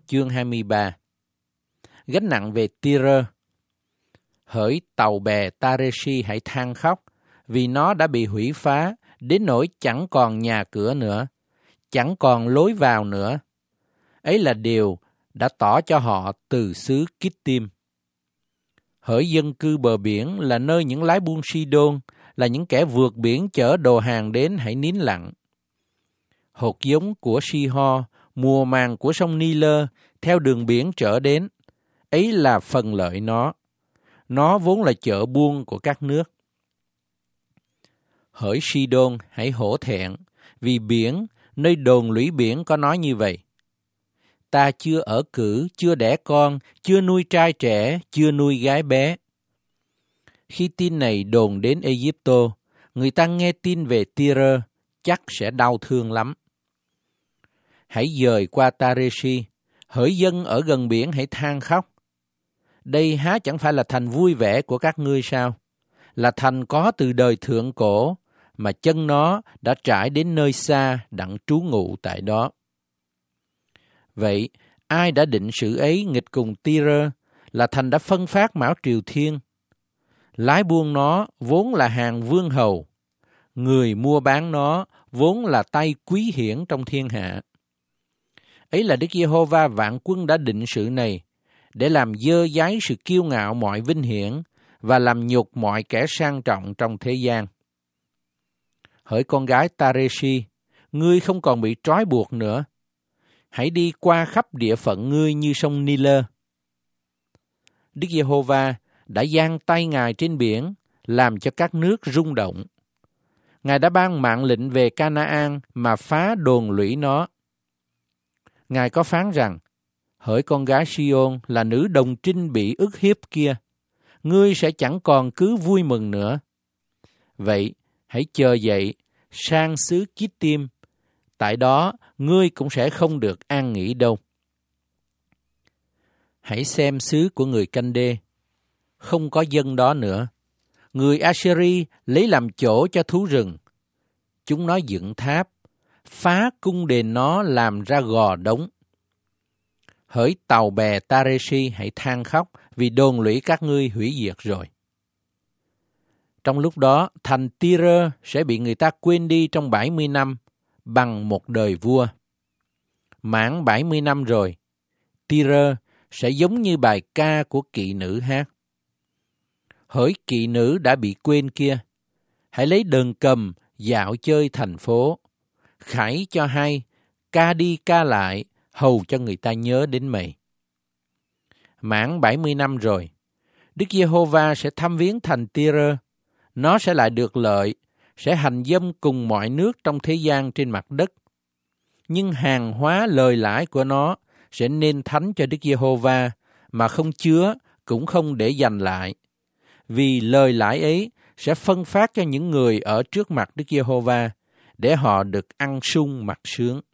chương 23. Gánh nặng về Tyre. Hỡi tàu bè Tareshi hãy than khóc, vì nó đã bị hủy phá, đến nỗi chẳng còn nhà cửa nữa, chẳng còn lối vào nữa. Ấy là điều đã tỏ cho họ từ xứ Kittim. Hỡi dân cư bờ biển là nơi những lái buôn Sidon, là những kẻ vượt biển chở đồ hàng đến, hãy nín lặng. Hột giống của Si-ho, mùa màng của sông Ni-lơ, theo đường biển trở đến, ấy là phần lợi nó. Nó vốn là chợ buôn của các nước. Hỡi Sidon, hãy hổ thẹn, vì biển, nơi đồn lũy biển có nói như vậy. Ta chưa ở cữ, chưa đẻ con, chưa nuôi trai trẻ, chưa nuôi gái bé. Khi tin này đồn đến Ai-cập, người ta nghe tin về Tyre, chắc sẽ đau thương lắm. Hãy dời qua Tareshi, hỡi dân ở gần biển hãy than khóc. Đây há chẳng phải là thành vui vẻ của các ngươi sao? Là thành có từ đời thượng cổ, mà chân nó đã trải đến nơi xa đặng trú ngụ tại đó. Vậy, ai đã định sự ấy nghịch cùng Tyre, là thành đã phân phát Mão Triều Thiên? Lái buôn nó vốn là hàng vương hầu, người mua bán nó vốn là tay quý hiển trong thiên hạ. Ấy là Đức Giê-hô-va vạn quân đã định sự này, để làm dơ dáy sự kiêu ngạo mọi vinh hiển, và làm nhục mọi kẻ sang trọng trong thế gian. Hỡi con gái Tareshi, ngươi không còn bị trói buộc nữa. Hãy đi qua khắp địa phận ngươi như sông Ni-lơ. Đức Giê-hô-va đã giang tay Ngài trên biển, làm cho các nước rung động. Ngài đã ban mạng lệnh về Ca-na-an mà phá đồn lũy nó. Ngài có phán rằng, hỡi con gái Si-ôn là nữ đồng trinh bị ức hiếp kia, ngươi sẽ chẳng còn cứ vui mừng nữa. Vậy, hãy chờ dậy, sang xứ Kittim, tại đó ngươi cũng sẽ không được an nghỉ đâu. Hãy xem xứ của người Canh-đê, không có dân đó nữa. Người Assyri lấy làm chỗ cho thú rừng. Chúng nó dựng tháp, phá cung đền nó làm ra gò đống. Hỡi tàu bè Tareshi hãy than khóc, vì đồn lũy các ngươi hủy diệt rồi. Trong lúc đó, thành Tyre sẽ bị người ta quên đi trong 70 năm, bằng một đời vua. Mãn 70 năm rồi, Tyre sẽ giống như bài ca của kỵ nữ hát. Hỡi kỵ nữ đã bị quên kia, hãy lấy đờn cầm dạo chơi thành phố, khải cho hay, ca đi ca lại, hầu cho người ta nhớ đến mày. Mãn 70 năm rồi, Đức Giê-hô-va sẽ thăm viếng thành Tyre, nó sẽ lại được lợi, sẽ hành dâm cùng mọi nước trong thế gian trên mặt đất. Nhưng hàng hóa lời lãi của nó sẽ nên thánh cho Đức Giê-hô-va, mà không chứa cũng không để dành lại. Vì lời lãi ấy sẽ phân phát cho những người ở trước mặt Đức Giê-hô-va, để họ được ăn sung mặc sướng.